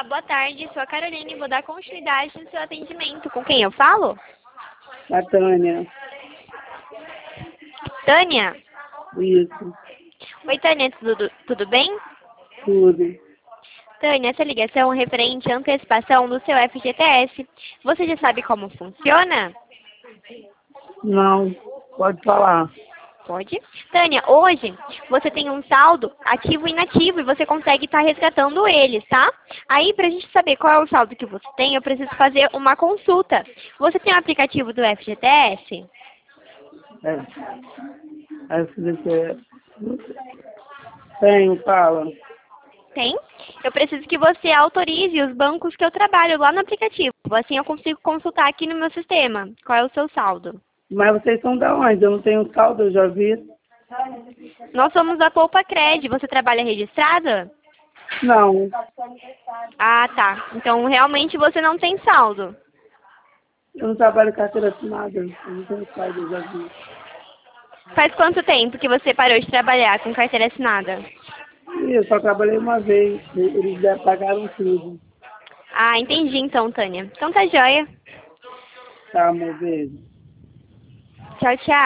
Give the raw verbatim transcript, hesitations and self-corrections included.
boa tarde. Sou a Caroline e vou dar continuidade no seu atendimento. Com quem eu falo? A Tânia. Tânia? Isso. Oi, Tânia, tudo, tudo bem? Tudo. Tânia, essa ligação é referente à antecipação do seu F G T S. Você já sabe como funciona? Não. Pode falar. Pode. Tânia, hoje você tem um saldo ativo e inativo e você consegue estar resgatando eles, tá? Aí, pra gente saber qual é o saldo que você tem, eu preciso fazer uma consulta. Você tem o aplicativo do F G T S? É. F G T S. Tenho, fala. Tem? Eu preciso que você autorize os bancos que eu trabalho lá no aplicativo. Assim eu consigo consultar aqui no meu sistema. Qual é o seu saldo? Mas vocês são da onde? Eu não tenho saldo, eu já vi. Nós somos da Poupa Cred. Você trabalha registrada? Não. Ah, tá. Então realmente você não tem saldo. Eu não trabalho com carteira assinada. Eu não tenho saldo, eu já vi. Faz quanto tempo que você parou de trabalhar com carteira assinada? Ih, eu só trabalhei uma vez. Eles já pagaram tudo. Ah, entendi então, Tânia. Então tá joia. Tá, meu beijo. Tchau, tchau.